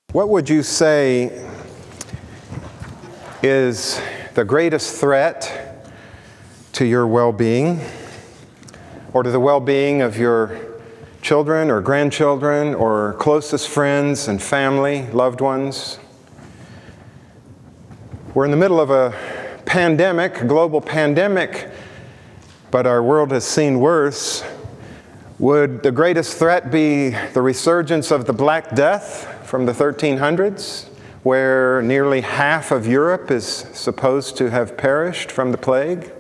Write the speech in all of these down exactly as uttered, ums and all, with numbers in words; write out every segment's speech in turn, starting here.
What would you say is the greatest threat to your well-being, or to the well-being of your children or grandchildren or closest friends and family, loved ones? We're in the middle of a pandemic, a global pandemic, but our world has seen worse. Would the greatest threat be the resurgence of the Black Death from the thirteen hundreds, where nearly half of Europe is supposed to have perished from the plague?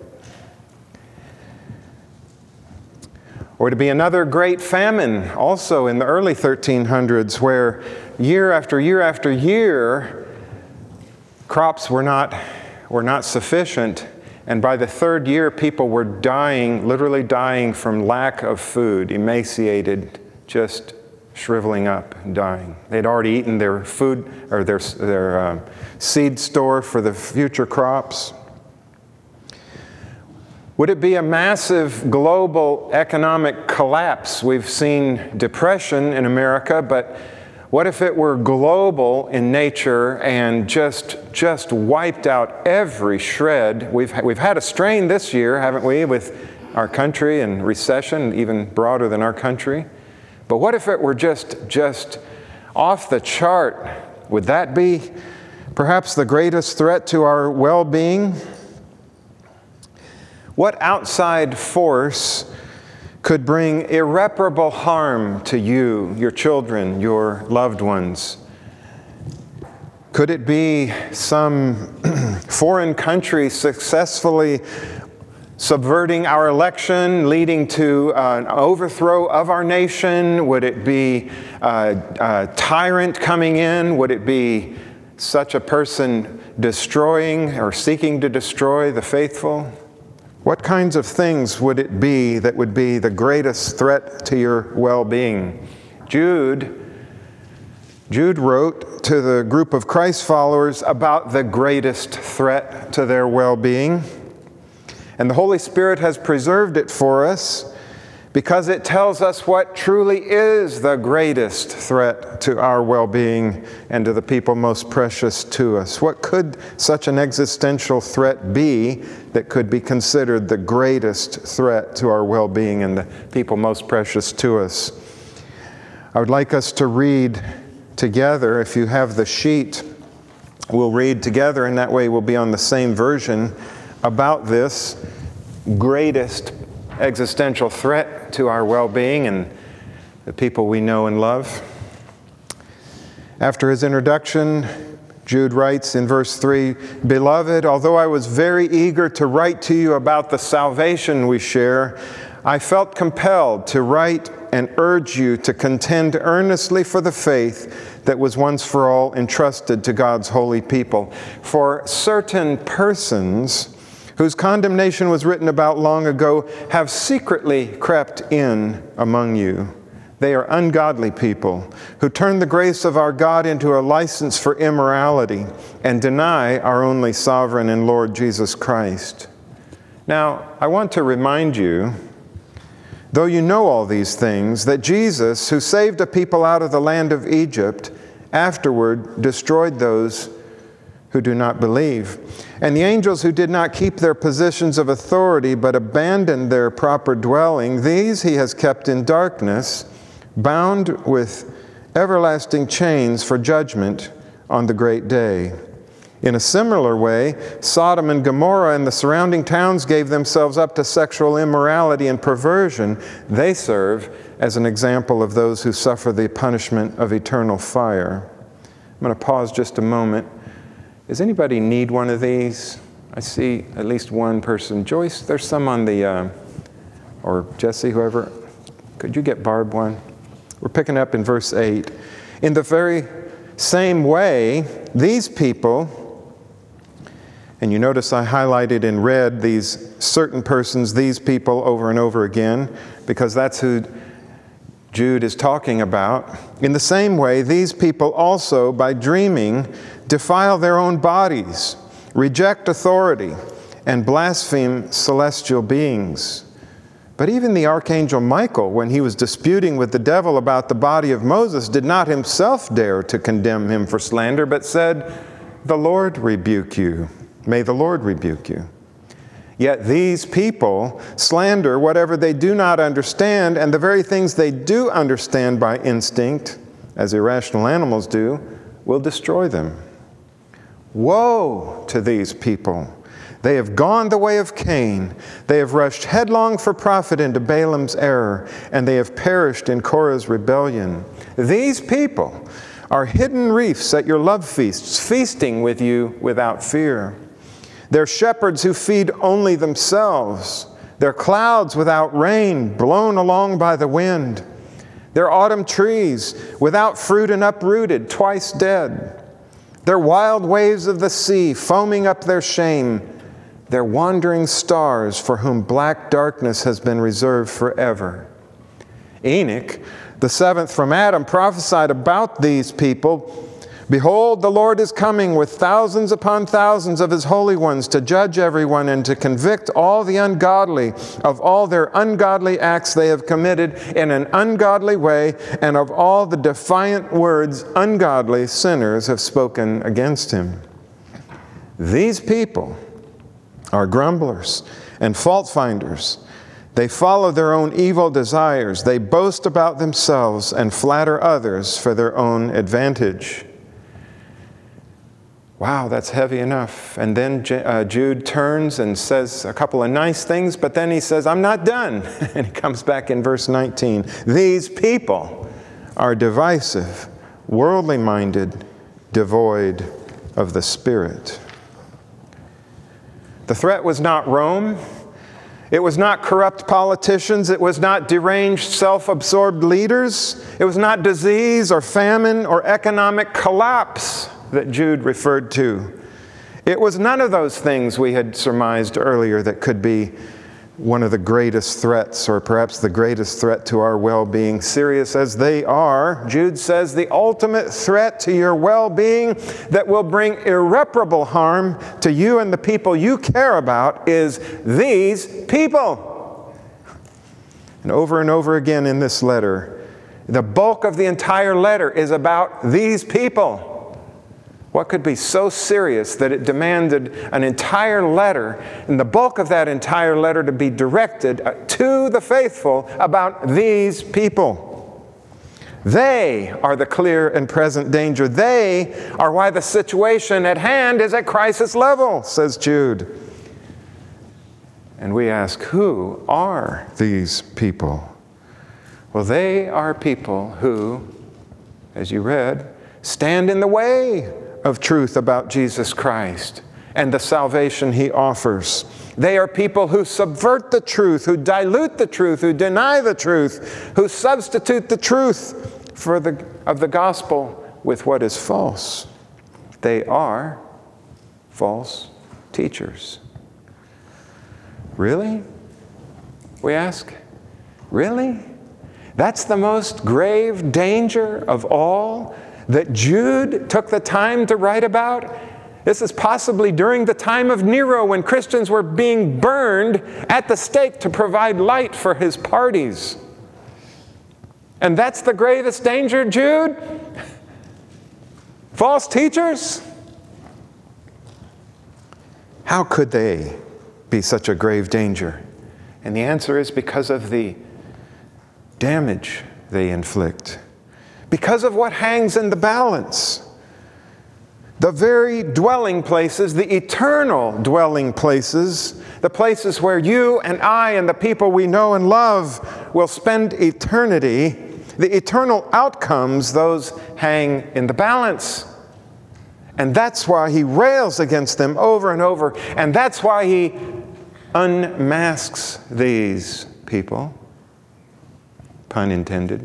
Or to be another great famine, also in the early thirteen hundreds, where year after year after year, crops were not, were not sufficient, and by the third year, people were dying, literally dying from lack of food, emaciated, just shriveling up and dying. They'd already eaten their food, or their, their uh, seed store for the future crops. Would it be a massive global economic collapse? We've seen depression in America, but what if it were global in nature and just just wiped out every shred? We've we've had a strain this year, haven't we, with our country and recession, even broader than our country. But what if it were just just off the chart? Would that be perhaps the greatest threat to our well-being? What outside force could bring irreparable harm to you, your children, your loved ones? Could it be some foreign country successfully subverting our election, leading to uh, an overthrow of our nation? Would it be uh, a tyrant coming in? Would it be such a person destroying or seeking to destroy the faithful? What kinds of things would it be that would be the greatest threat to your well-being? Jude, Jude wrote to the group of Christ followers about the greatest threat to their well-being. And the Holy Spirit has preserved it for us because it tells us what truly is the greatest threat to our well-being and to the people most precious to us. What could such an existential threat be that could be considered the greatest threat to our well-being and the people most precious to us? I would like us to read together. If you have the sheet, we'll read together, and that way we'll be on the same version about this greatest existential threat to our well-being and the people we know and love. After his introduction, Jude writes in verse three, "Beloved, although I was very eager to write to you about the salvation we share, I felt compelled to write and urge you to contend earnestly for the faith that was once for all entrusted to God's holy people. For certain persons whose condemnation was written about long ago have secretly crept in among you. They are ungodly people who turn the grace of our God into a license for immorality and deny our only sovereign and Lord Jesus Christ." Now, I want to remind you, though you know all these things, that Jesus, who saved a people out of the land of Egypt, afterward destroyed those who do not believe. And the angels who did not keep their positions of authority but abandoned their proper dwelling, these he has kept in darkness, bound with everlasting chains for judgment on the great day. In a similar way, Sodom and Gomorrah and the surrounding towns gave themselves up to sexual immorality and perversion. They serve as an example of those who suffer the punishment of eternal fire. I'm going to pause just a moment. Does anybody need one of these? I see at least one person. Joyce, there's some on the, uh, or Jesse, whoever. Could you get Barb one? We're picking up in verse eight. In the very same way, these people, and you notice I highlighted in red these certain persons, these people, over and over again, because that's who Jude is talking about. In the same way, these people also, by dreaming, defile their own bodies, reject authority, and blaspheme celestial beings. But even the archangel Michael, when he was disputing with the devil about the body of Moses, did not himself dare to condemn him for slander, but said, "The Lord rebuke you. May the Lord rebuke you." Yet these people slander whatever they do not understand, and the very things they do understand by instinct, as irrational animals do, will destroy them. Woe to these people! They have gone the way of Cain. They have rushed headlong for profit into Balaam's error, and they have perished in Korah's rebellion. These people are hidden reefs at your love feasts, feasting with you without fear. They're shepherds who feed only themselves. They're clouds without rain, blown along by the wind. They're autumn trees without fruit and uprooted, twice dead. They're wild waves of the sea, foaming up their shame. They're wandering stars for whom black darkness has been reserved forever. Enoch, the seventh from Adam, prophesied about these people. Behold, the Lord is coming with thousands upon thousands of his holy ones to judge everyone and to convict all the ungodly of all their ungodly acts they have committed in an ungodly way, and of all the defiant words ungodly sinners have spoken against him. These people are grumblers and fault-finders. They follow their own evil desires. They boast about themselves and flatter others for their own advantage. Wow, that's heavy enough. And then uh, Jude turns and says a couple of nice things, but then he says, I'm not done. And he comes back in verse nineteen. These people are divisive, worldly minded, devoid of the Spirit. The threat was not Rome. It was not corrupt politicians. It was not deranged, self-absorbed leaders. It was not disease or famine or economic collapse that Jude referred to. It was none of those things we had surmised earlier that could be one of the greatest threats, or perhaps the greatest threat to our well-being. Serious as they are, Jude says the ultimate threat to your well-being that will bring irreparable harm to you and the people you care about is these people. And over and over again in this letter, the bulk of the entire letter is about these people. What could be so serious that it demanded an entire letter, and the bulk of that entire letter to be directed to the faithful about these people? They are the clear and present danger. They are why the situation at hand is at crisis level, says Jude. And we ask, who are these people? Well, they are people who, as you read, stand in the way of truth about Jesus Christ and the salvation he offers. They are people who subvert the truth, who dilute the truth, who deny the truth, who substitute the truth for the, of the gospel with what is false. They are false teachers. Really? We ask. Really? That's the most grave danger of all that Jude took the time to write about? This is possibly during the time of Nero, when Christians were being burned at the stake to provide light for his parties. And that's the gravest danger, Jude? False teachers? How could they be such a grave danger? And the answer is because of the damage they inflict. Because of what hangs in the balance. The very dwelling places, the eternal dwelling places, the places where you and I and the people we know and love will spend eternity, the eternal outcomes, those hang in the balance. And that's why he rails against them over and over. And that's why he unmasks these people. Pun intended.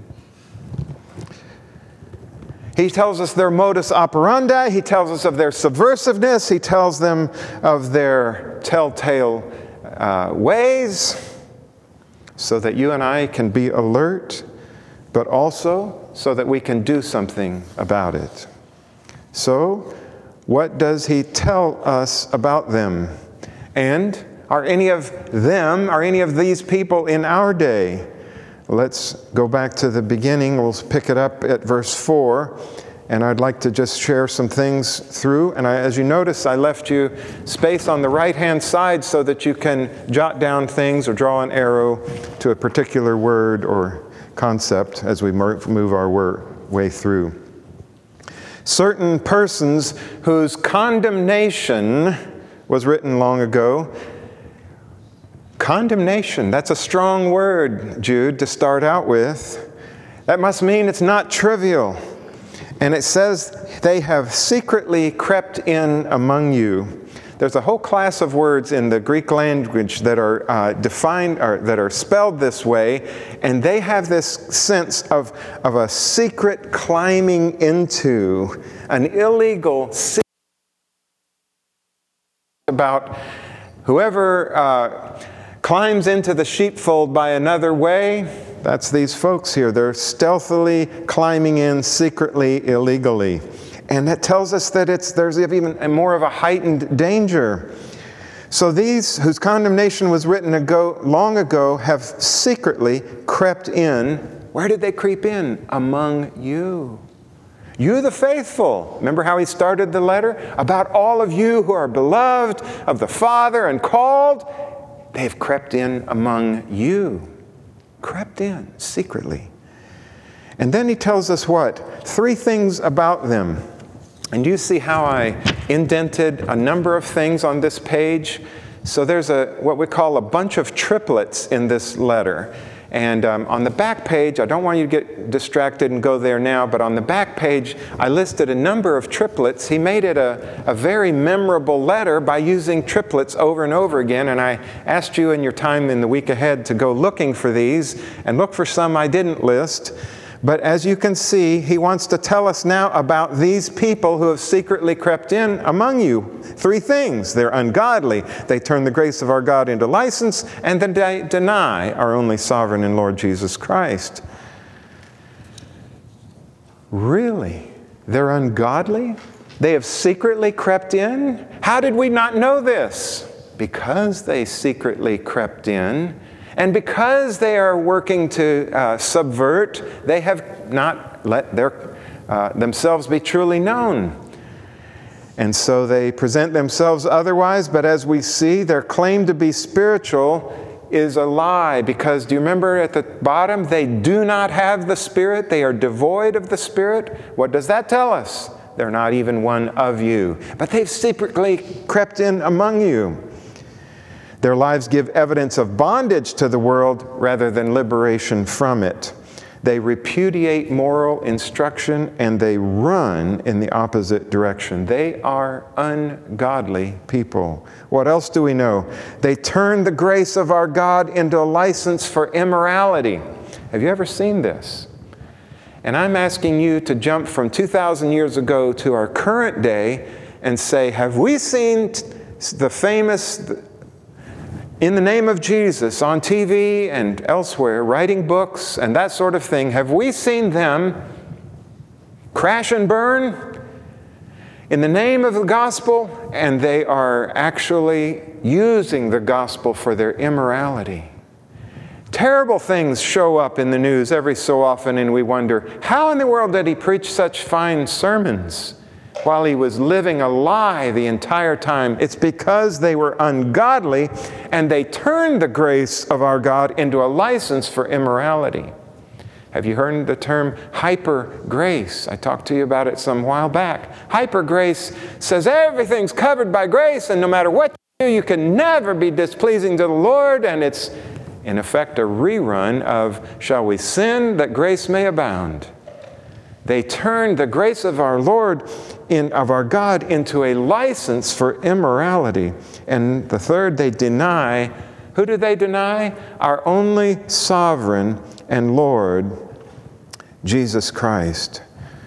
He tells us their modus operandi. He tells us of their subversiveness. He tells them of their telltale uh, ways so that you and I can be alert, but also so that we can do something about it. So, what does he tell us about them? And Are any of them, are any of these people in our day? Let's go back to the beginning. We'll pick it up at verse four. And I'd like to just share some things through. And I, as you notice, I left you space on the right-hand side so that you can jot down things or draw an arrow to a particular word or concept as we move our way through. Certain persons whose condemnation was written long ago. Condemnation, that's a strong word, Jude, to start out with. That must mean it's not trivial. And it says, they have secretly crept in among you. There's a whole class of words in the Greek language that are uh, defined, or that are spelled this way, and they have this sense of, of a secret climbing into, an illegal secret about whoever uh, climbs into the sheepfold by another way. That's these folks here. They're stealthily climbing in secretly, illegally. And that tells us that it's there's even more of a heightened danger. So these whose condemnation was written ago, long ago have secretly crept in. Where did they creep in? Among you. You the faithful. Remember how he started the letter? About all of you who are beloved of the Father and called. They've crept in among you. Crept in secretly. And then he tells us what? Three things about them. And you see how I indented a number of things on this page? So there's a what we call a bunch of triplets in this letter. And um, on the back page, I don't want you to get distracted and go there now, but on the back page, I listed a number of triplets. He made it a, a very memorable letter by using triplets over and over again. And I asked you in your time in the week ahead to go looking for these and look for some I didn't list. But as you can see, he wants to tell us now about these people who have secretly crept in among you. Three things. They're ungodly. They turn the grace of our God into license, and then they deny our only sovereign and Lord Jesus Christ. Really? They're ungodly? They have secretly crept in? How did we not know this? Because they secretly crept in. And because they are working to uh, subvert, they have not let their, uh, themselves be truly known. And so they present themselves otherwise, but as we see, their claim to be spiritual is a lie. Because do you remember at the bottom, they do not have the Spirit. They are devoid of the Spirit. What does that tell us? They're not even one of you. But they've secretly crept in among you. Their lives give evidence of bondage to the world rather than liberation from it. They repudiate moral instruction and they run in the opposite direction. They are ungodly people. What else do we know? They turn the grace of our God into a license for immorality. Have you ever seen this? And I'm asking you to jump from two thousand years ago to our current day and say, have we seen the famous, in the name of Jesus, on T V and elsewhere, writing books and that sort of thing, have we seen them crash and burn in the name of the gospel? And they are actually using the gospel for their immorality. Terrible things show up in the news every so often, and we wonder, how in the world did he preach such fine sermons while he was living a lie the entire time? It's because they were ungodly and they turned the grace of our God into a license for immorality. Have you heard the term hyper grace? I talked to you about it some while back. Hyper grace says everything's covered by grace, and no matter what you do, you can never be displeasing to the Lord, and it's in effect a rerun of, shall we sin that grace may abound? They turned the grace of our Lord, in, of our God, into a license for immorality. And the third, they deny. Who do they deny? Our only sovereign and Lord, Jesus Christ.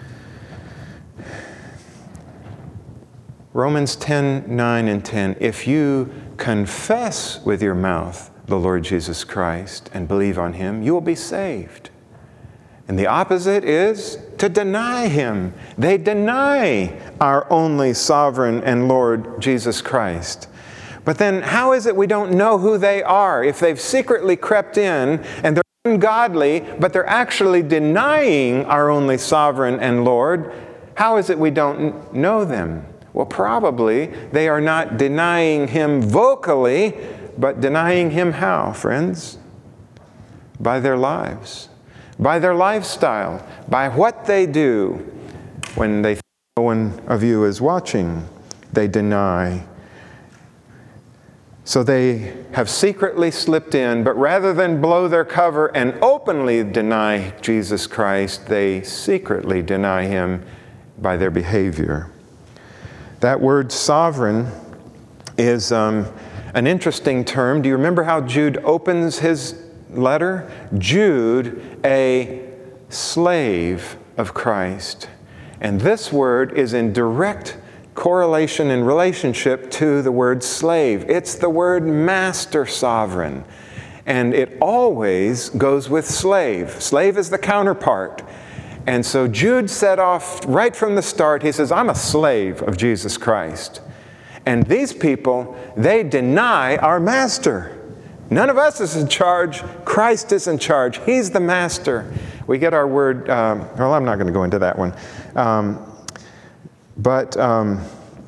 Romans ten, nine and ten. If you confess with your mouth the Lord Jesus Christ and believe on Him, you will be saved. And the opposite is to deny Him. They deny our only sovereign and Lord Jesus Christ. But then how is it we don't know who they are? If they've secretly crept in and they're ungodly, but they're actually denying our only sovereign and Lord, how is it we don't know them? Well, probably they are not denying him vocally, but denying him how, friends? By their lives, by their lifestyle, by what they do. When they think no one of you is watching, they deny. So they have secretly slipped in, but rather than blow their cover and openly deny Jesus Christ, they secretly deny him by their behavior. That word sovereign is um, an interesting term. Do you remember how Jude opens his letter? Jude, a slave of Christ. And this word is in direct correlation and relationship to the word slave. It's the word master sovereign. And it always goes with slave. Slave is the counterpart. And so Jude set off right from the start. He says, I'm a slave of Jesus Christ. And these people, they deny our master. None of us is in charge. Christ is in charge. He's the master. We get our word, um, well, I'm not going to go into that one. Um, but um,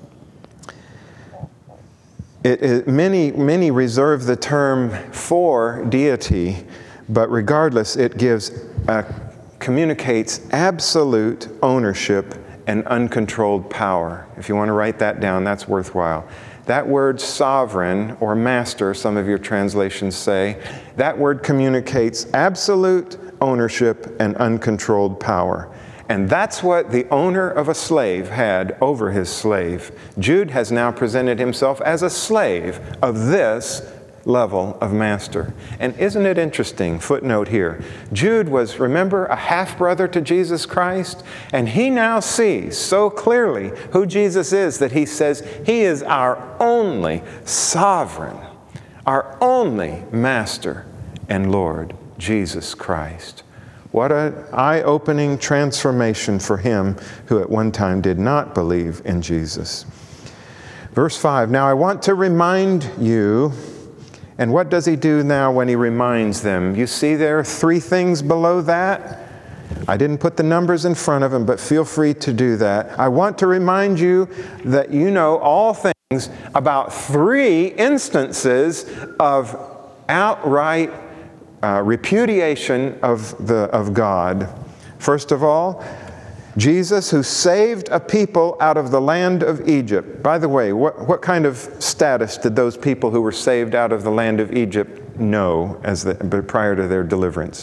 it, it, many, many reserve the term for deity, but regardless, it gives, uh, communicates absolute ownership and uncontrolled power. If you want to write that down, that's worthwhile. That word sovereign, or master, some of your translations say, that word communicates absolute ownership and uncontrolled power. And that's what the owner of a slave had over his slave. Jude has now presented himself as a slave of this level of master. And isn't it interesting, footnote here, Jude was, remember, a half-brother to Jesus Christ, and he now sees so clearly who Jesus is that he says he is our only sovereign, our only master and Lord, Jesus Christ. What an eye-opening transformation for him who at one time did not believe in Jesus. Verse five, now I want to remind you. And what does he do now when he reminds them? You see there are three things below that. I didn't put the numbers in front of him, but feel free to do that. I want to remind you that you know all things about three instances of outright uh, repudiation of, the, of God. First of all, Jesus, who saved a people out of the land of Egypt. By the way, what, what kind of status did those people who were saved out of the land of Egypt know as the, prior to their deliverance?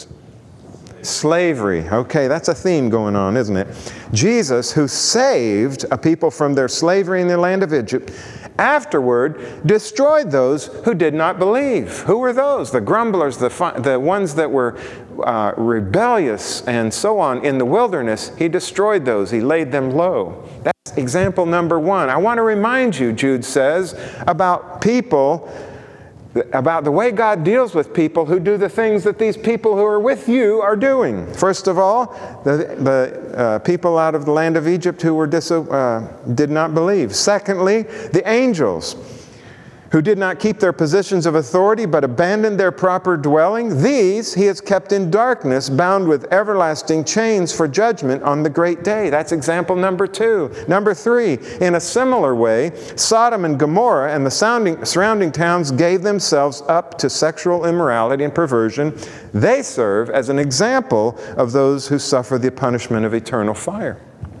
Slavery. Okay, that's a theme going on, isn't it? Jesus, who saved a people from their slavery in the land of Egypt, afterward destroyed those who did not believe. Who were those? The grumblers, the, the ones that were uh, rebellious and so on in the wilderness. He destroyed those. He laid them low. That's example number one. I want to remind you, Jude says, about people, about the way God deals with people who do the things that these people who are with you are doing. First of all, the, the uh, people out of the land of Egypt who were dis- uh, did not believe. Secondly, the angels who did not keep their positions of authority but abandoned their proper dwelling. These he has kept in darkness, bound with everlasting chains for judgment on the great day. That's example number two. Number three, in a similar way, Sodom and Gomorrah and the sounding, surrounding towns gave themselves up to sexual immorality and perversion. They serve as an example of those who suffer the punishment of eternal fire.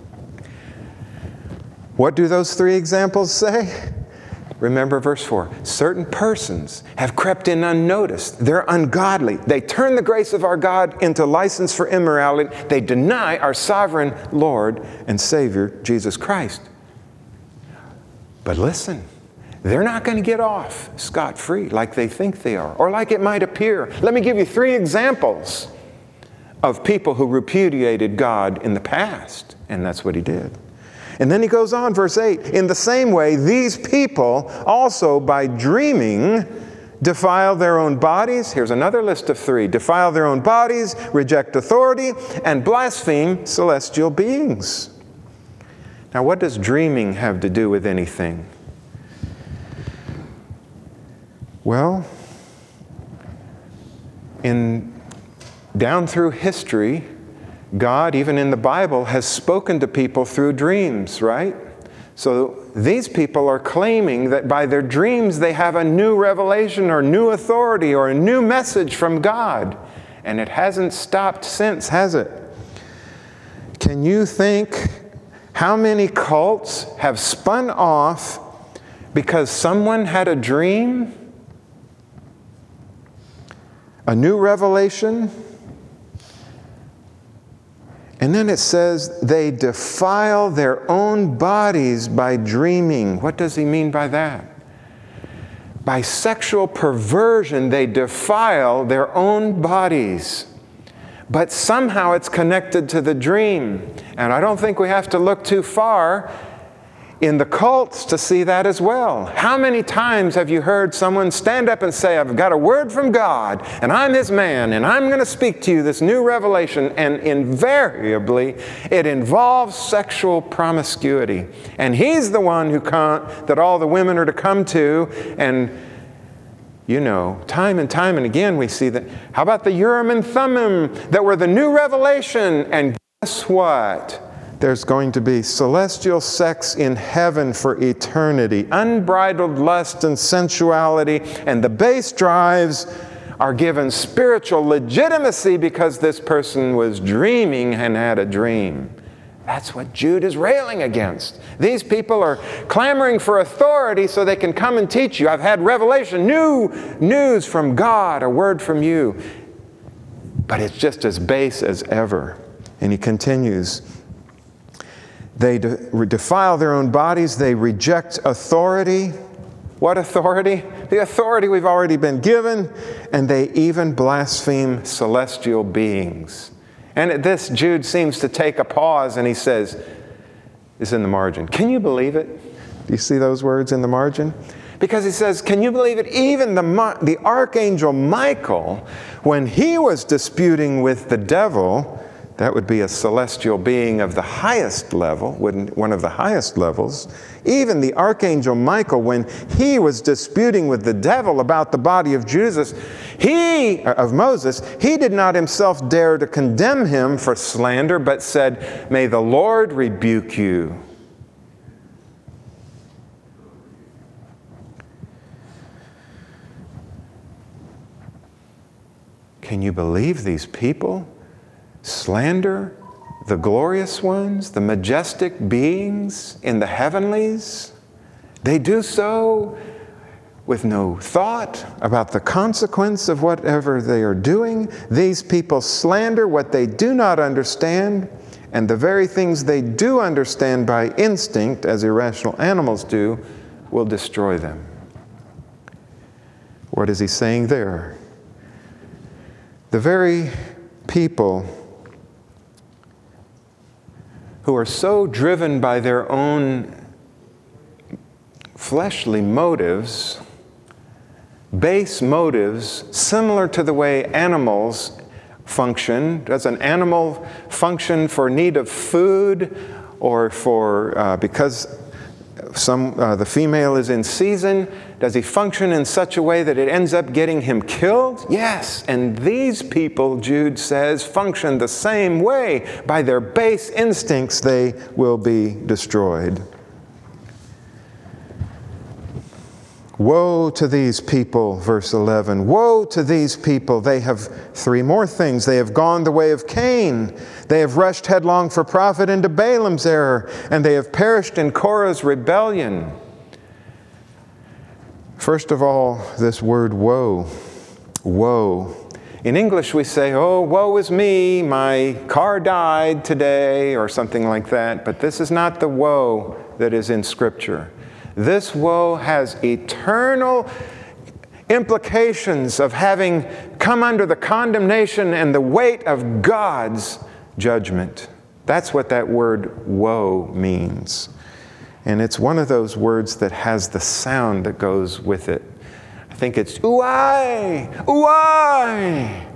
What do those three examples say? Remember verse four. Certain persons have crept in unnoticed. They're ungodly. They turn the grace of our God into license for immorality. They deny our sovereign Lord and Savior, Jesus Christ. But listen, they're not going to get off scot-free like they think they are, or like it might appear. Let me give you three examples of people who repudiated God in the past, and that's what he did. And then he goes on, verse eight, in the same way, these people also by dreaming defile their own bodies. Here's another list of three. Defile their own bodies, reject authority, and blaspheme celestial beings. Now, what does dreaming have to do with anything? Well, in down through history, God, even in the Bible, has spoken to people through dreams, right? So these people are claiming that by their dreams they have a new revelation or new authority or a new message from God. And it hasn't stopped since, has it? Can you think how many cults have spun off because someone had a dream, a new revelation? And then it says they defile their own bodies by dreaming. What does he mean by that? By sexual perversion, they defile their own bodies. But somehow it's connected to the dream. And I don't think we have to look too far in the cults to see that as well. How many times have you heard someone stand up and say, I've got a word from God, and I'm His man, and I'm going to speak to you this new revelation, and invariably it involves sexual promiscuity. And he's the one who con- that all the women are to come to, and you know, time and time and again we see that. How about the Urim and Thummim that were the new revelation? And guess what? There's going to be celestial sex in heaven for eternity, unbridled lust and sensuality, and the base drives are given spiritual legitimacy because this person was dreaming and had a dream. That's what Jude is railing against. These people are clamoring for authority so they can come and teach you. I've had revelation, new news from God, a word from you. But it's just as base as ever. And he continues, they de- defile their own bodies, they reject authority. What authority? The authority we've already been given, and they even blaspheme celestial beings. And at this, Jude seems to take a pause, and he says, it's in the margin. Can you believe it? Do you see those words in the margin? Because he says, can you believe it? Even the, the archangel Michael, when he was disputing with the devil, that would be a celestial being of the highest level, one of the highest levels. Even the archangel Michael, when he was disputing with the devil about the body of Jesus, he, of Moses, he did not himself dare to condemn him for slander, but said, may the Lord rebuke you. Can you believe these people slander the glorious ones, the majestic beings in the heavenlies? They do so with no thought about the consequence of whatever they are doing. These people slander what they do not understand, and the very things they do understand by instinct, as irrational animals do, will destroy them. What is he saying there? The very people who are so driven by their own fleshly motives, base motives, similar to the way animals function. Does an animal function for need of food or for, uh, because some, uh, the female is in season? Does he function in such a way that it ends up getting him killed? Yes. And these people, Jude says, function the same way. By their base instincts, they will be destroyed. Woe to these people, verse eleven. Woe to these people. They have three more things. They have gone the way of Cain. They have rushed headlong for profit into Balaam's error, and they have perished in Korah's rebellion. First of all, this word woe. Woe. In English we say, oh, woe is me, my car died today, or something like that. But this is not the woe that is in Scripture. This woe has eternal implications of having come under the condemnation and the weight of God's judgment. That's what that word woe means. And it's one of those words that has the sound that goes with it. I think it's ooh-ay, ooh-ay.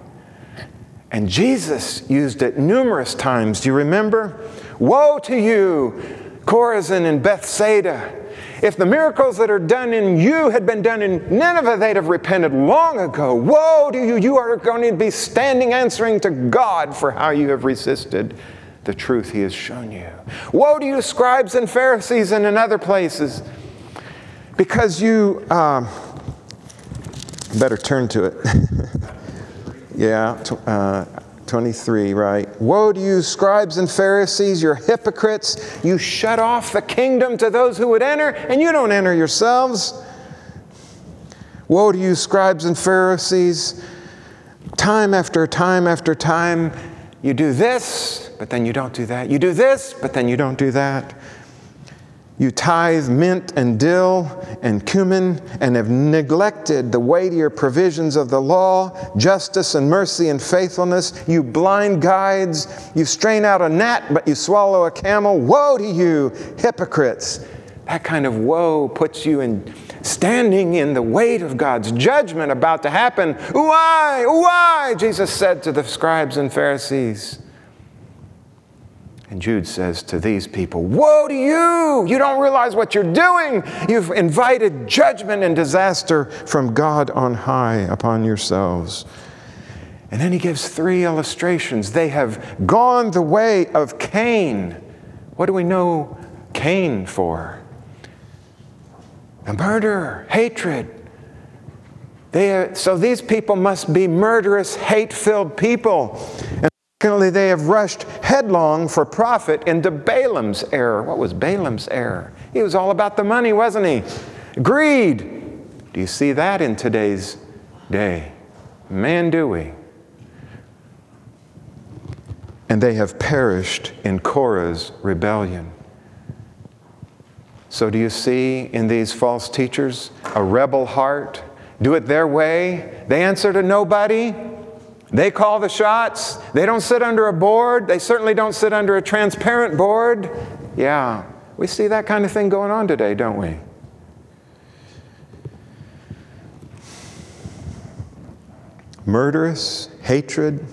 And Jesus used it numerous times. Do you remember? Woe to you, Chorazin and Bethsaida. If the miracles that are done in you had been done in Nineveh, they'd have repented long ago. Woe to you! You are going to be standing answering to God for how you have resisted the truth He has shown you. Woe to you, scribes and Pharisees, and in other places, because you... Um, better turn to it. yeah, uh, twenty-three, right? Woe to you, scribes and Pharisees, you're hypocrites. You shut off the kingdom to those who would enter, and you don't enter yourselves. Woe to you, scribes and Pharisees. Time after time after time, you do this, but then you don't do that. You do this, but then you don't do that. You tithe mint and dill and cumin and have neglected the weightier provisions of the law, justice and mercy and faithfulness. You blind guides, you strain out a gnat, but you swallow a camel. Woe to you, hypocrites! That kind of woe puts you in standing in the weight of God's judgment about to happen. Why? Why? Jesus said to the scribes and Pharisees. And Jude says to these people, woe to you! You don't realize what you're doing. You've invited judgment and disaster from God on high upon yourselves. And then he gives three illustrations. They have gone the way of Cain. What do we know Cain for? A murderer, hatred. They are, so these people must be murderous, hate-filled people. And secondly, they have rushed headlong for profit into Balaam's error. What was Balaam's error? He was all about the money, wasn't he? Greed. Do you see that in today's day? Man, do we. And they have perished in Korah's rebellion. So do you see in these false teachers a rebel heart? Do it their way. They answer to nobody. They call the shots. They don't sit under a board. They certainly don't sit under a transparent board. Yeah, we see that kind of thing going on today, don't we? Murderous, hatred,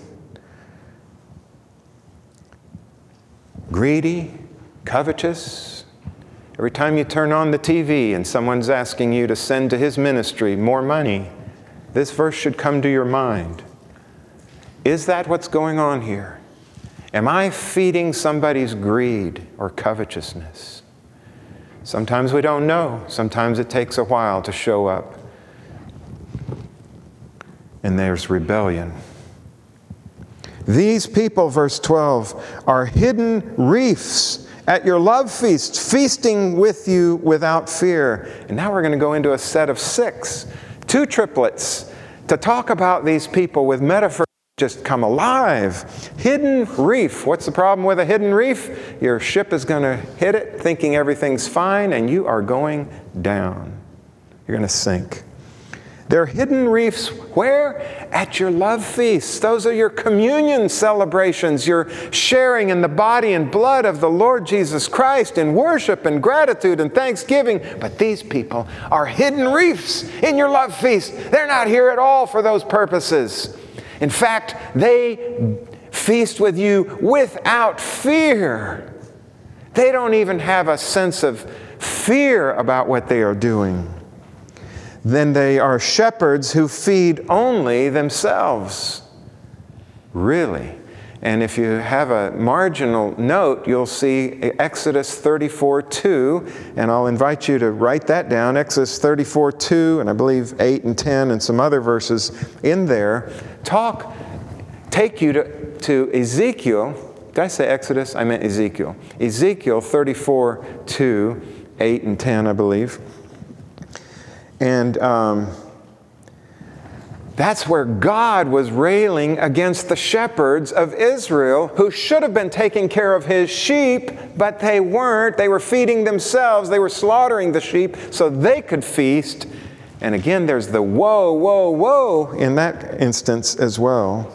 greedy, covetous. Every time you turn on the T V and someone's asking you to send to his ministry more money, this verse should come to your mind. Is that what's going on here? Am I feeding somebody's greed or covetousness? Sometimes we don't know. Sometimes it takes a while to show up. And there's rebellion. These people, verse twelve, are hidden reefs at your love feast, feasting with you without fear. And now we're going to go into a set of six, two triplets, to talk about these people with metaphors just come alive. Hidden reef. What's the problem with a hidden reef? Your ship is going to hit it thinking everything's fine, and you are going down. You're going to sink. They're hidden reefs where? At your love feasts. Those are your communion celebrations. You're sharing in the body and blood of the Lord Jesus Christ in worship and gratitude and thanksgiving. But these people are hidden reefs in your love feast. They're not here at all for those purposes. In fact, they feast with you without fear. They don't even have a sense of fear about what they are doing. Then they are shepherds who feed only themselves. Really. And if you have a marginal note, you'll see Exodus thirty-four two, and I'll invite you to write that down. Exodus thirty-four two, and I believe eight and ten, and some other verses in there, talk, take you to, to Ezekiel. Did I say Exodus? I meant Ezekiel. Ezekiel thirty-four two, eight and ten, I believe. And um, that's where God was railing against the shepherds of Israel who should have been taking care of his sheep, but they weren't. They were feeding themselves. They were slaughtering the sheep so they could feast. And again, there's the woe, woe, woe in that instance as well.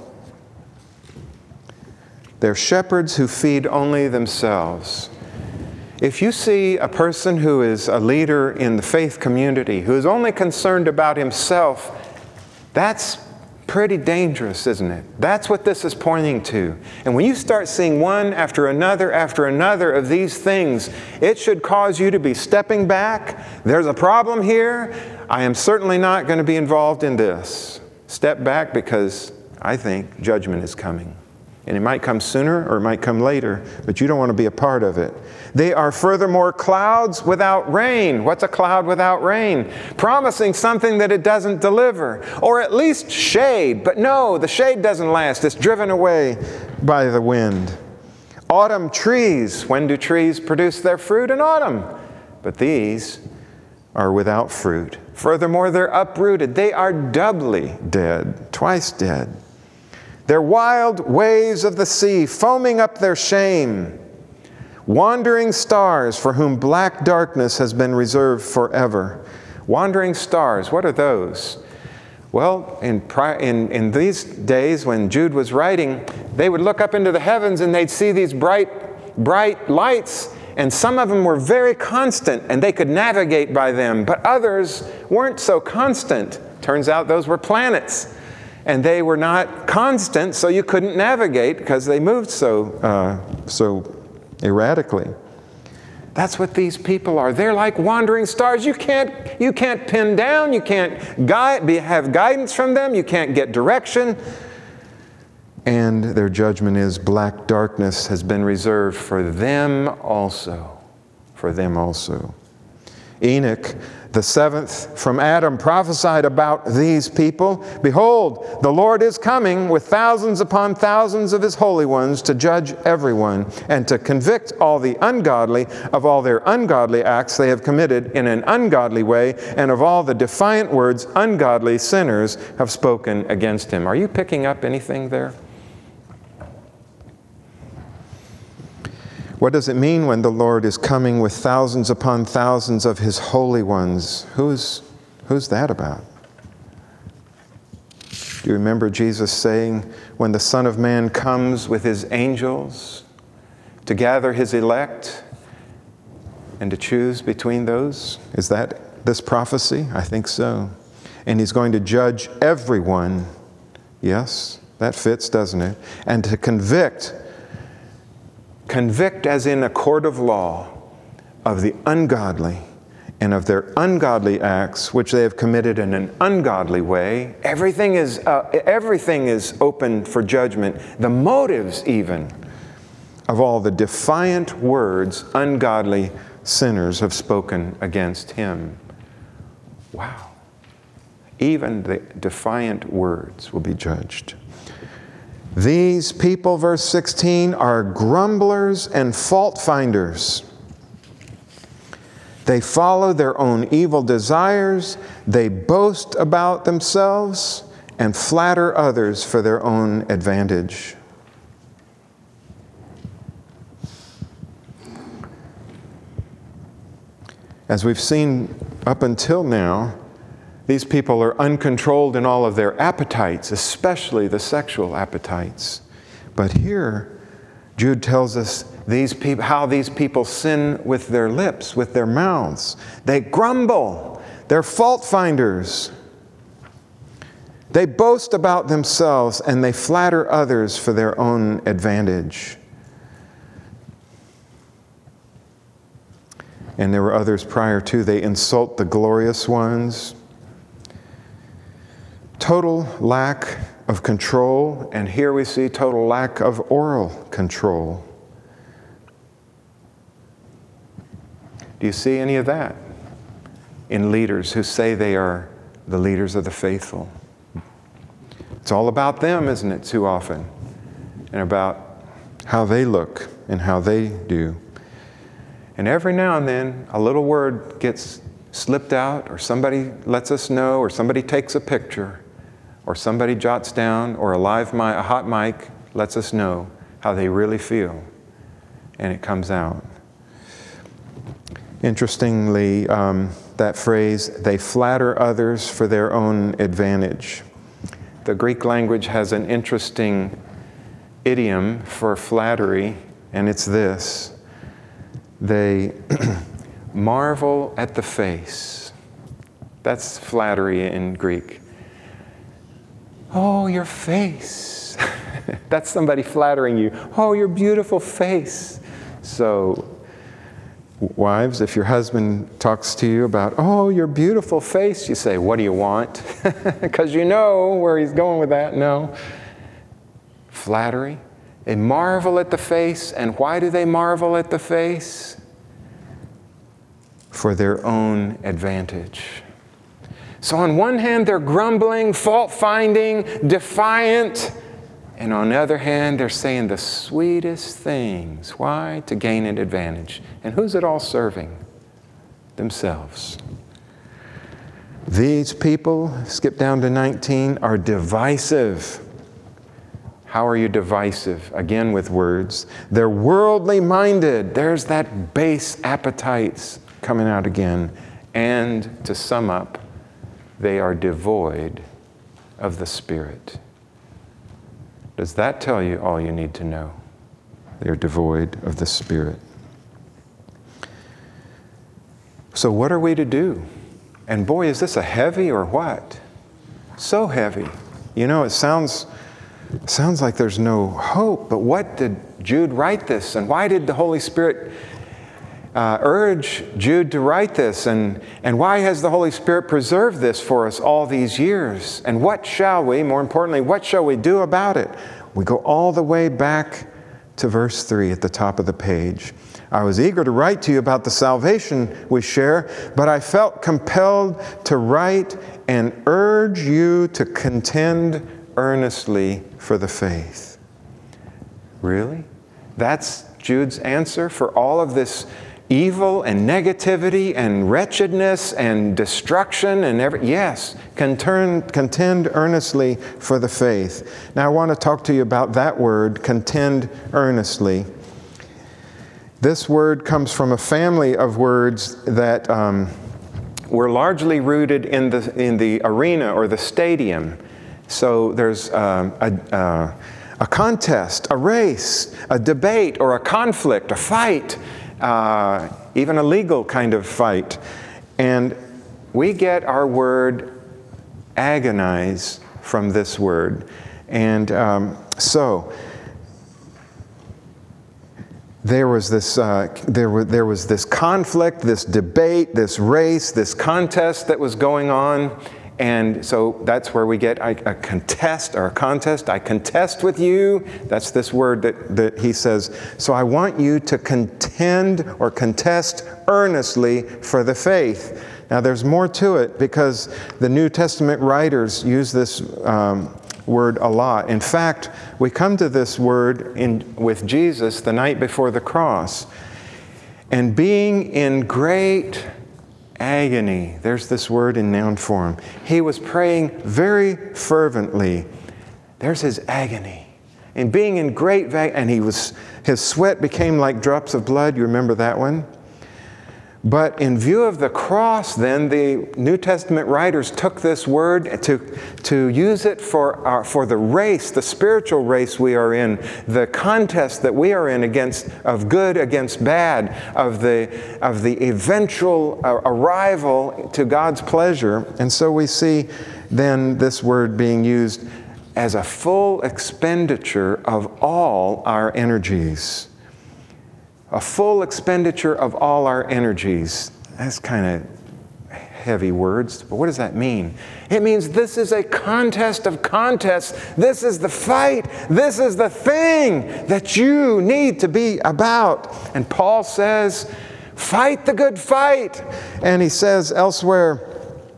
They're shepherds who feed only themselves. If you see a person who is a leader in the faith community, who is only concerned about himself, that's Pretty dangerous, isn't it? That's what this is pointing to. And when you start seeing one after another after another of these things, it should cause you to be stepping back. There's a problem here. I am certainly not going to be involved in this. Step back, because I think judgment is coming. And it might come sooner or it might come later, but you don't want to be a part of it. They are furthermore clouds without rain. What's a cloud without rain? Promising something that it doesn't deliver. Or at least shade. But no, the shade doesn't last. It's driven away by the wind. Autumn trees. When do trees produce their fruit? In autumn. But these are without fruit. Furthermore, they're uprooted. They are doubly dead, twice dead. They're wild waves of the sea, foaming up their shame. Wandering stars for whom black darkness has been reserved forever. Wandering stars, what are those? Well, in, pri- in, in these days when Jude was writing, they would look up into the heavens and they'd see these bright, bright lights, and some of them were very constant and they could navigate by them, but others weren't so constant. Turns out those were planets. And they were not constant, so you couldn't navigate because they moved so, uh, so erratically. That's what these people are. They're like wandering stars. You can't, you can't pin down. You can't guide, be, have guidance from them. You can't get direction. And their judgment is black darkness has been reserved for them also. For them also. Enoch, the seventh from Adam, prophesied about these people. Behold, the Lord is coming with thousands upon thousands of his holy ones to judge everyone and to convict all the ungodly of all their ungodly acts they have committed in an ungodly way, and of all the defiant words ungodly sinners have spoken against him. Are you picking up anything there? What does it mean when the Lord is coming with thousands upon thousands of his holy ones? Who's, who's that about? Do you remember Jesus saying, when the Son of Man comes with his angels to gather his elect and to choose between those? Is that this prophecy? I think so. And he's going to judge everyone. Yes, that fits, doesn't it? And to convict Convict as in a court of law of the ungodly and of their ungodly acts, which they have committed in an ungodly way. Everything is, uh, everything is open for judgment. The motives even of all the defiant words ungodly sinners have spoken against him. Wow. Even the defiant words will be judged. These people, verse sixteen, are grumblers and fault finders. They follow their own evil desires. They boast about themselves and flatter others for their own advantage. As we've seen up until now, these people are uncontrolled in all of their appetites, especially the sexual appetites. But here, Jude tells us these people, how these people sin with their lips, with their mouths. They grumble. They're fault finders. They boast about themselves and they flatter others for their own advantage. And there were others prior to. They insult the glorious ones. Total lack of control, and here we see total lack of oral control. Do you see any of that in leaders who say they are the leaders of the faithful? It's all about them, isn't it, too often? And about how they look and how they do. And every now and then, a little word gets slipped out, or somebody lets us know, or somebody takes a picture, or somebody jots down, or a live mic, a hot mic lets us know how they really feel, and it comes out. Interestingly, um, that phrase, they flatter others for their own advantage. The Greek language has an interesting idiom for flattery, and it's this. They marvel at the face. That's flattery in Greek. Oh, your face. That's somebody flattering you. Oh, your beautiful face. So, wives, if your husband talks to you about, oh, your beautiful face, you say, what do you want? Because you know where he's going with that. No. Flattery. They marvel at the face. And why do they marvel at the face? For their own advantage. So on one hand, they're grumbling, fault-finding, defiant. And on the other hand, they're saying the sweetest things. Why? To gain an advantage. And who's it all serving? Themselves. These people, skip down to nineteen, are divisive. How are you divisive? Again with words. They're worldly minded. There's that base appetites coming out again. And to sum up, they are devoid of the Spirit. Does that tell you all you need to know? They're devoid of the Spirit. So what are we to do? And boy, is this a heavy or what? So heavy. You know, it sounds, sounds like there's no hope, but what did Jude write this? And why did the Holy Spirit uh, urge Jude to write this? And, and why has the Holy Spirit preserved this for us all these years? And what shall we, more importantly, what shall we do about it? We go all the way back to verse three at the top of the page. I was eager to write to you about the salvation we share, but I felt compelled to write and urge you to contend earnestly for the faith. Really? That's Jude's answer for all of this evil and negativity and wretchedness and destruction and every, yes, contend, contend earnestly for the faith. Now I want to talk to you about that word, contend earnestly. This word comes from a family of words that um, were largely rooted in the, in the arena or the stadium. So there's um, a, uh, a contest, a race, a debate, or a conflict, a fight, uh, even a legal kind of fight. And we get our word agonize from this word. And um, so there was this uh, there were there was this conflict, this debate, this race, this contest that was going on. And so that's where we get a, a contest or a contest. I contest with you. That's this word that, that he says. So I want you to contend or contest earnestly for the faith. Now there's more to it because the New Testament writers use this um, word a lot. In fact, we come to this word in, with Jesus the night before the cross. And being in great agony. There's this word in noun form. He was praying very fervently. There's his agony. And being in great agony, and he was, his sweat became like drops of blood. You remember that one? But in view of the cross, then, the New Testament writers took this word to, to use it for, our, for the race, the spiritual race we are in, the contest that we are in against, of good against bad, of the, of the eventual uh, arrival to God's pleasure. And so we see then this word being used as a full expenditure of all our energies. A full expenditure of all our energies. That's kind of heavy words, but what does that mean? It means this is a contest of contests. This is the fight. This is the thing that you need to be about. And Paul says, fight the good fight. And he says elsewhere,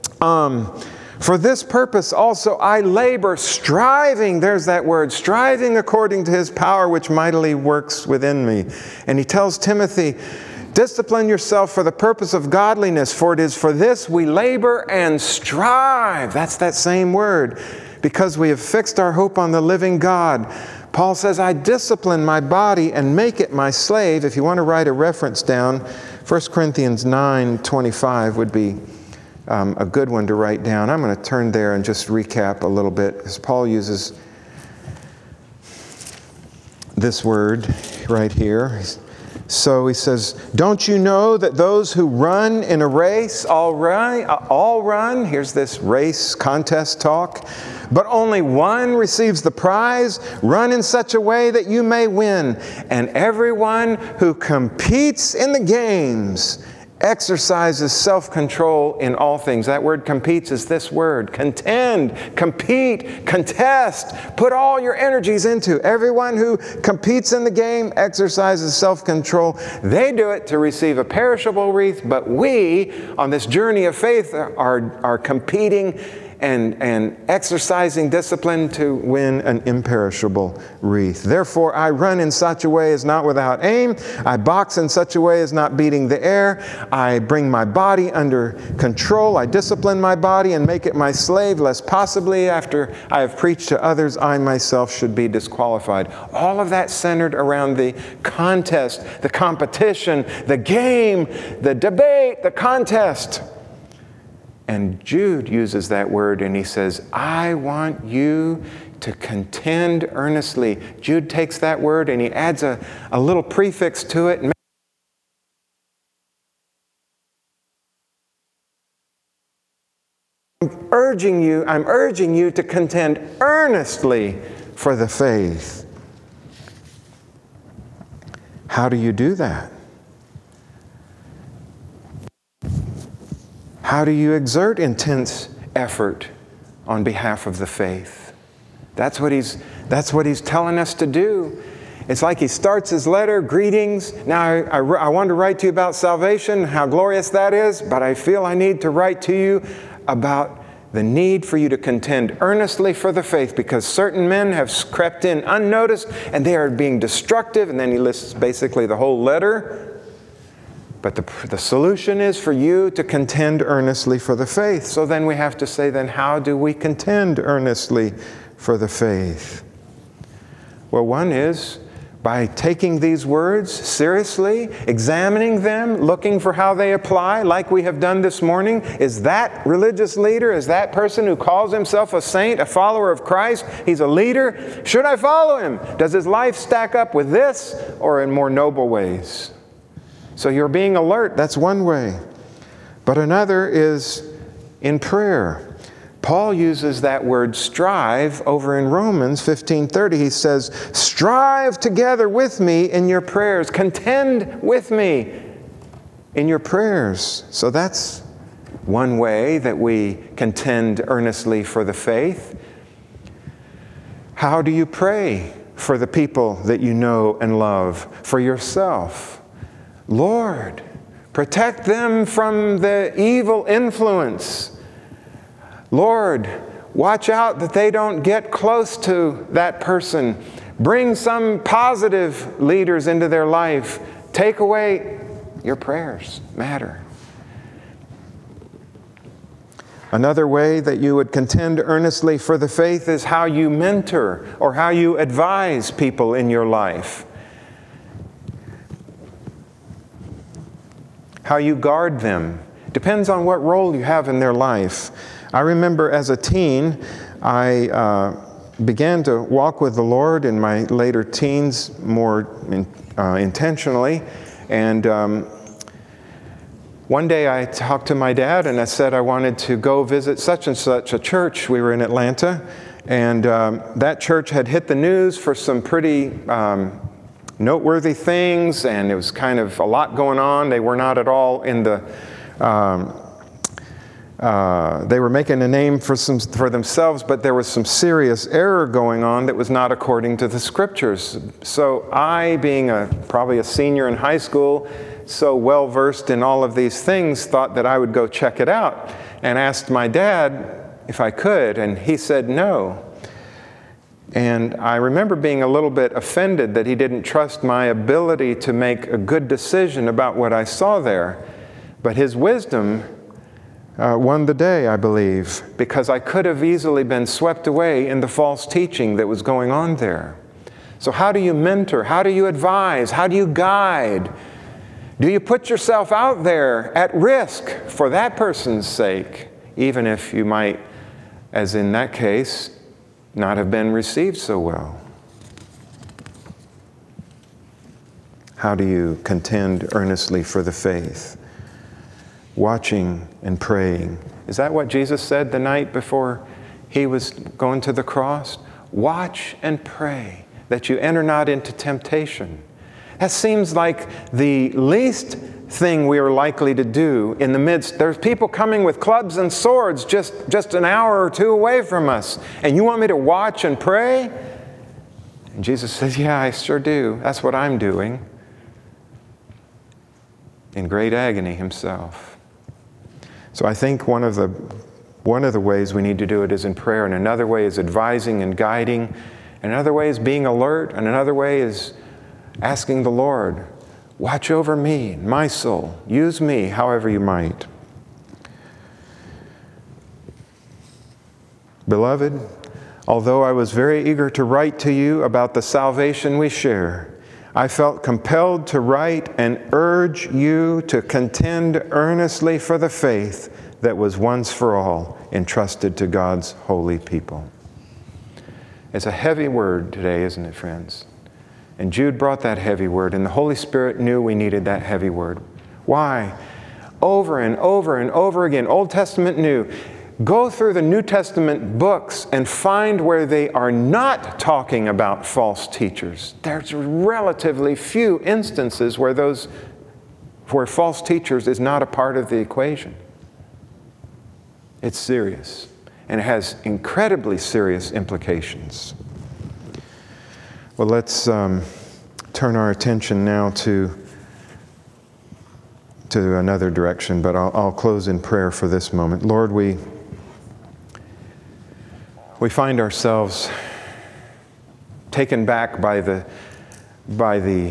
um, for this purpose also I labor, striving, there's that word, striving according to his power which mightily works within me. And he tells Timothy, discipline yourself for the purpose of godliness, for it is for this we labor and strive. That's that same word, because we have fixed our hope on the living God. Paul says, I discipline my body and make it my slave. If you want to write a reference down, First Corinthians nine twenty-five would be Um, a good one to write down. I'm going to turn there and just recap a little bit, because Paul uses this word right here. So he says, don't you know that those who run in a race all run, all run, here's this race contest talk, but only one receives the prize. Run in such a way that you may win. And everyone who competes in the games exercises self-control in all things. That word competes is this word, contend, compete, contest. Put all your energies into. Everyone who competes in the game exercises self-control. They do it to receive a perishable wreath, but we, on this journey of faith, are, are competing and, and exercising discipline to win an imperishable wreath. Therefore, I run in such a way as not without aim. I box in such a way as not beating the air. I bring my body under control. I discipline my body and make it my slave, lest possibly after I have preached to others, I myself should be disqualified. All of that centered around the contest, the competition, the game, the debate, the contest. And Jude uses that word and he says, I want you to contend earnestly. Jude takes that word and he adds a, a little prefix to it. I'm urging you, I'm urging you to contend earnestly for the faith. How do you do that? How do you exert intense effort on behalf of the faith? That's what he's, that's what he's telling us to do. It's like he starts his letter, greetings. Now, I, I, I want to write to you about salvation, how glorious that is, but I feel I need to write to you about the need for you to contend earnestly for the faith, because certain men have crept in unnoticed and they are being destructive. And then he lists basically the whole letter. But the, the solution is for you to contend earnestly for the faith. So then we have to say, then how do we contend earnestly for the faith? Well, one is by taking these words seriously, examining them, looking for how they apply, like we have done this morning. Is that religious leader, is that person who calls himself a saint, a follower of Christ, he's a leader? Should I follow him? Does his life stack up with this or in more noble ways? So you're being alert, that's one way. But another is in prayer. Paul uses that word strive over in Romans fifteen thirty. He says, strive together with me in your prayers. Contend with me in your prayers. So that's one way that we contend earnestly for the faith. How do you pray for the people that you know and love, for yourself? Lord, protect them from the evil influence. Lord, watch out that they don't get close to that person. Bring some positive leaders into their life. Take away, your prayers matter. Another way that you would contend earnestly for the faith is how you mentor or how you advise people in your life. How you guard them. Depends on what role you have in their life. I remember as a teen, I uh, began to walk with the Lord in my later teens more in, uh, intentionally. And um, one day I talked to my dad and I said I wanted to go visit such and such a church. We were in Atlanta. And um, that church had hit the news for some pretty um, noteworthy things, and it was kind of a lot going on. They were not at all in the, um, uh, they were making a name for some for themselves, but there was some serious error going on that was not according to the Scriptures. So I, being a probably a senior in high school, so well versed in all of these things, thought that I would go check it out, and asked my dad if I could, and he said no. And I remember being a little bit offended that he didn't trust my ability to make a good decision about what I saw there. But his wisdom uh, won the day, I believe, because I could have easily been swept away in the false teaching that was going on there. So how do you mentor? How do you advise? How do you guide? Do you put yourself out there at risk for that person's sake, even if you might, as in that case, not have been received so well? How do you contend earnestly for the faith? Watching and praying. Is that what Jesus said the night before he was going to the cross? Watch and pray that you enter not into temptation. That seems like the least thing we are likely to do in the midst. There's people coming with clubs and swords just, just an hour or two away from us. And you want me to watch and pray? And Jesus says, yeah, I sure do. That's what I'm doing. In great agony himself. So I think one of the one of the ways we need to do it is in prayer, and another way is advising and guiding, and another way is being alert, and another way is asking the Lord, watch over me, my soul, use me however you might. Beloved, although I was very eager to write to you about the salvation we share, I felt compelled to write and urge you to contend earnestly for the faith that was once for all entrusted to God's holy people. It's a heavy word today, isn't it, friends? And Jude brought that heavy word, and the Holy Spirit knew we needed that heavy word. Why? Over and over and over again, Old Testament, New. Go through the New Testament books and find where they are not talking about false teachers. There's relatively few instances where those, where false teachers is not a part of the equation. It's serious, and it has incredibly serious implications. Well, let's um, turn our attention now to, to another direction, but I'll, I'll close in prayer for this moment. Lord, we, we find ourselves taken back by the, by the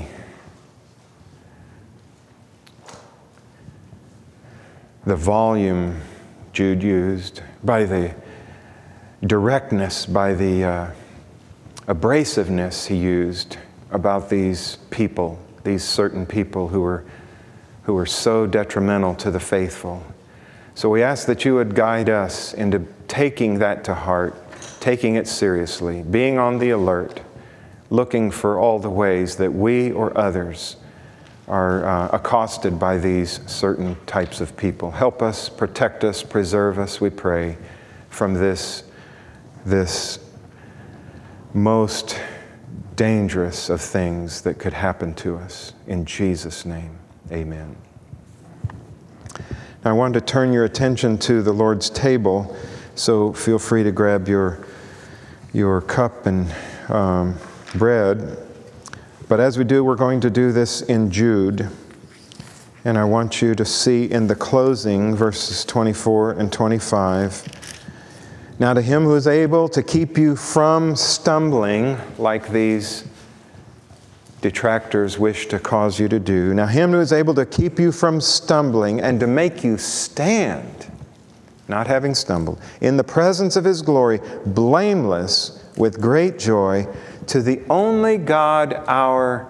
the volume Jude used, by the directness, by the uh, abrasiveness he used about these people, these certain people who were, who were so detrimental to the faithful. So we ask that you would guide us into taking that to heart, taking it seriously, being on the alert, looking for all the ways that we or others are uh, accosted by these certain types of people. Help us, protect us, preserve us, we pray, from this, this most dangerous of things that could happen to us. In Jesus' name, amen. Now, I wanted to turn your attention to the Lord's table, so feel free to grab your, your cup and um, bread. But as we do, we're going to do this in Jude. And I want you to see in the closing, verses twenty-four and twenty-five. Now to him who is able to keep you from stumbling, like these detractors wish to cause you to do. Now him who is able to keep you from stumbling and to make you stand, not having stumbled, in the presence of his glory, blameless with great joy, to the only God our...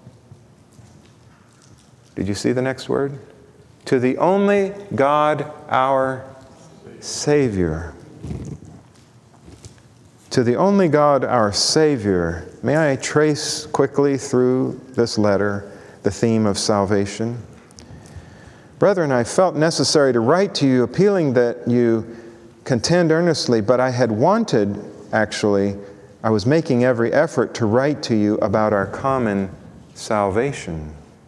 Did you see the next word? To the only God our Savior. To the only God our Savior. May I trace quickly through this letter the theme of salvation? Brethren, I felt necessary to write to you, appealing that you contend earnestly, but I had wanted, actually, I was making every effort to write to you about our common salvation.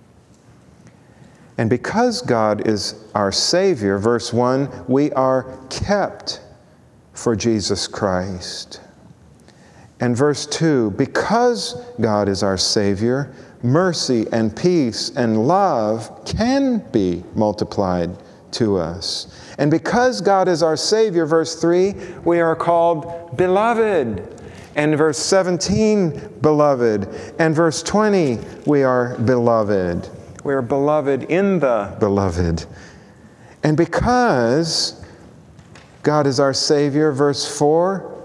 And because God is our Savior, verse one, we are kept for Jesus Christ. And verse two, because God is our Savior, mercy and peace and love can be multiplied to us. And because God is our Savior, verse three, we are called beloved. And verse seventeen, beloved. And verse twenty, we are beloved. We are beloved in the beloved. And because God is our Savior, verse four,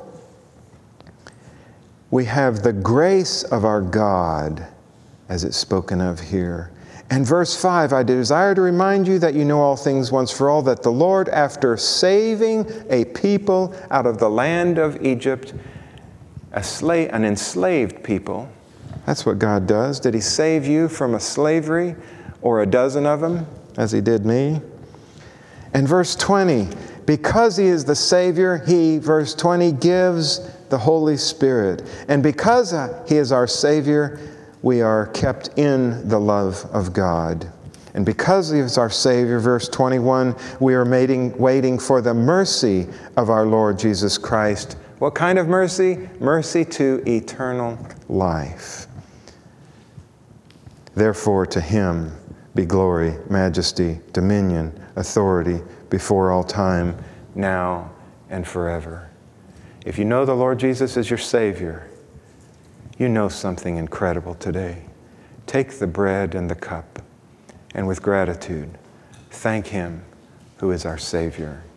we have the grace of our God, as it's spoken of here. And verse five, I desire to remind you that you know all things once for all, that the Lord, after saving a people out of the land of Egypt, A slave, an enslaved people. That's what God does. Did he save you from a slavery or a dozen of them, as he did me? And verse twenty, Because he is the Savior, he, verse twenty, gives the Holy Spirit. And because he is our Savior, we are kept in the love of God. And because he is our Savior, verse twenty-one, we are waiting, waiting for the mercy of our Lord Jesus Christ. What kind of mercy? Mercy to eternal life. Therefore, to him be glory, majesty, dominion, authority before all time, now and forever. If you know the Lord Jesus as your Savior, you know something incredible today. Take the bread and the cup, and with gratitude, thank him who is our Savior.